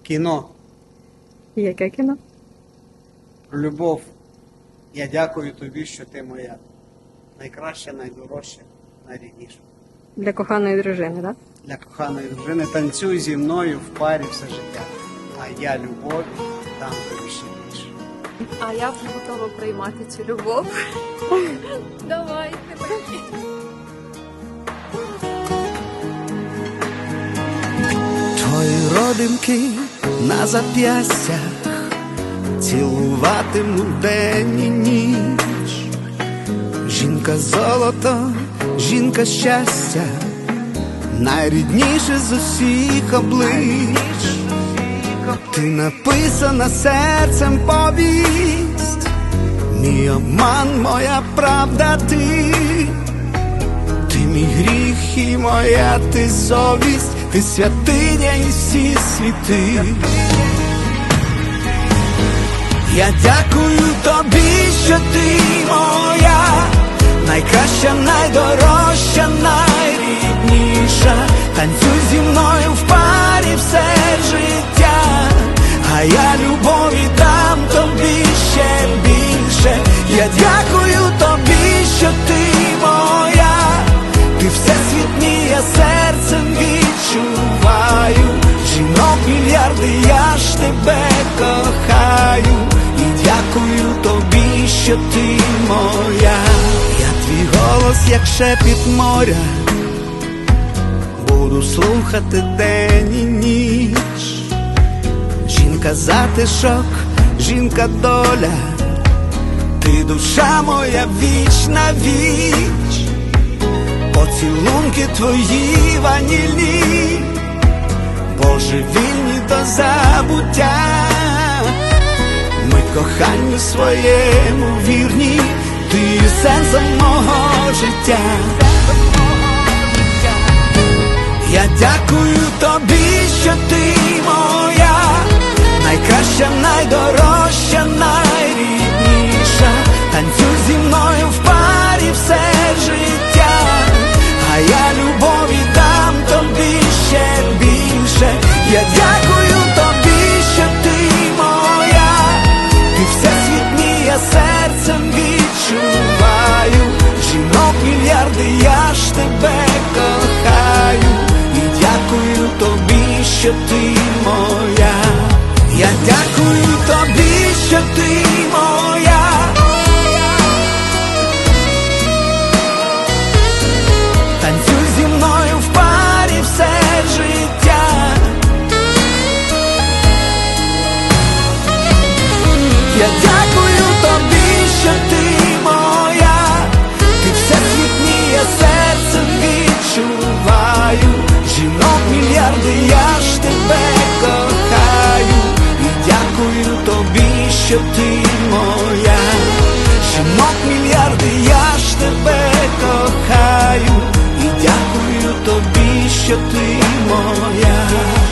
Кіно Яке кіно? про любов. Я дякую тобі, що ти моя найкраща, найдорожча, найрідніша. Для коханої дружини, так? Для коханої дружини танцюй зі мною в парі все життя. А я любові дам тобі ще більше. А я вже готова приймати цю любов. Давайте мені. Твої родинки на зап'ястях цілуватиму день і ніч. Жінка золото, жінка щастя, найрідніше з усіх облич. Ти написана серцем повість, мій обман, моя правда ти. Ти мій гріх і моя ти совість, ти святиня і всі світи. Я дякую тобі, що ти моя найкраща, найдорожча, найрідніша. Танцюй зі мною в парі все життя, а я любові дам тобі ще більше. Я дякую тобі, що ти моя, ти всесвітній, я серцем відчуваю. Жінок мільярди, я ж тебе кохаю. І дякую тобі, що ти моя. Я твій голос, як шепіт моря, буду слухати день і ніч. Жінка затишок, жінка доля, ти душа моя віч на віч. Поцілунки твої ванільні, божевільні до забуття. Ми коханню своєму вірні, ти є сенсом мого життя. Я дякую тобі, що ти моя найкраща, найдорожча, найрідніша. Танцюй зі мною в парі все життя, а я любові дам тобі ще більше. Я дякую тобі, що ти моя, ти всесвітній, я серцем відчуваю. Жінок мільярди, я ж тебе кохаю. І дякую тобі, що ти моя. Я дякую тобі, що ти моя. Танцюй зі мною в парі все життя. Я дякую тобі, що ти моя, ти всесвітній, я серцем відчуваю. Жінок мільярди, я ж тебе кохаю. І дякую тобі, що ти моя. Жінок мільярди, я ж тебе кохаю. І дякую тобі, що ти моя.